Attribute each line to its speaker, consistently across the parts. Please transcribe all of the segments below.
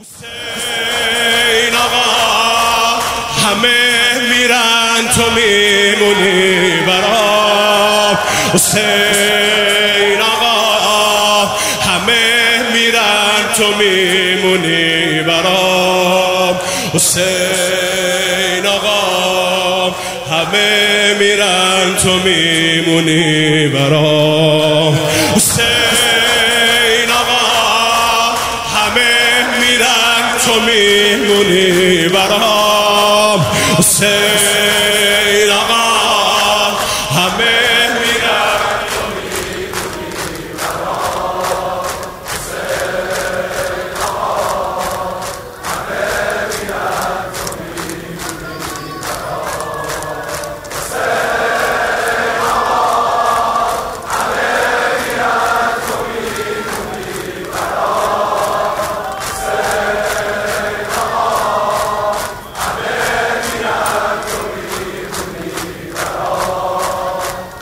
Speaker 1: حسین آقا همه میرن تو میمونی برام. حسین آقا همه میرن تو میمونی برام. حسین آقا همه میرن تو میمونی برام. حسین آقا همه میرن تو میمونی برام. حسین آقا همه میرن تو میمونی برام. حسین آقا همه میرن تو میمونی برام. حسین آقا همه میرن تو میمونی برام. حسین آقا همه میرن تو میمونی برام.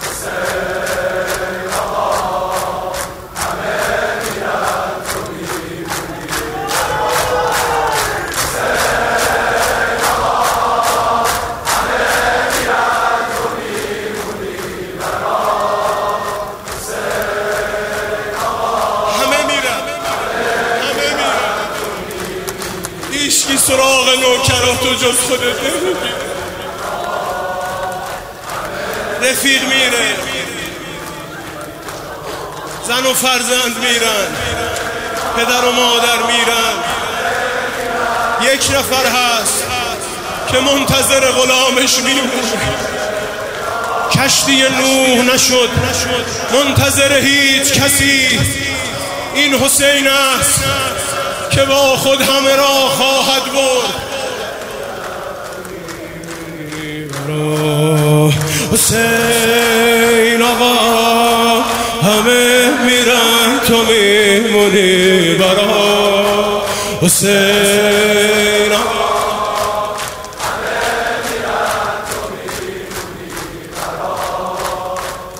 Speaker 1: حسین آقا همه میرن تو میمونی برام. حسین آقا همه میرن تو میمونی برام. حسین آقا همه میرن هیچکی سراغ نوکراتو جز خودت نمیگیره. رفیق میره، زن و فرزند میرن، پدر و مادر میرن. یک نفر هست که منتظر غلامش میمونه. کشتی نوح نشد، منتظر هیچ کسی. این حسین است که با خود همه را خواهد برد. حسین آقا همه میرن تو میمونی برام. حسین آقا همه میرن تو میمونی برام.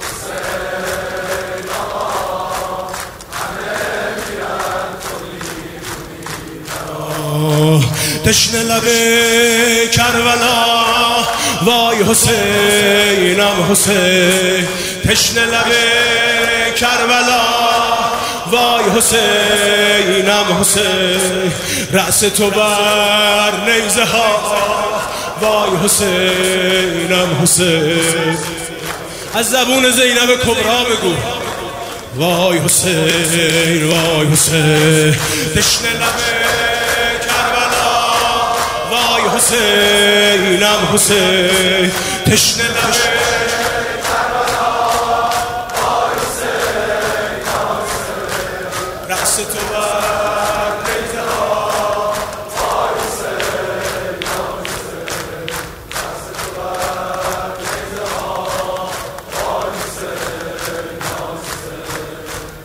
Speaker 1: حسین آقا همه میرن تو میمونی برام. تشنه لب کربلا وای حسینم حسین. تشنه لب کربلا وای حسینم حسین. رأس تو بر نیزه ها وای حسینم حسین. از زبون زینب کبرا بگو وای حسین وای حسین. تشنه لب کربلا وای حسینم حسین. تشنه لب کربلا وای حسینم حسین. رأس تو بر نیزه ها وای حسینم حسین. رأس تو بر نیزه ها وای حسینم حسین.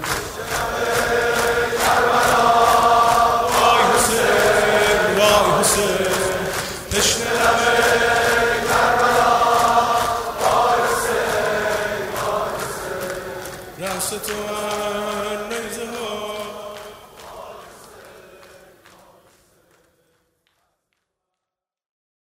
Speaker 1: تشنه لب کربلا وای حسین وای حسین. رأس تو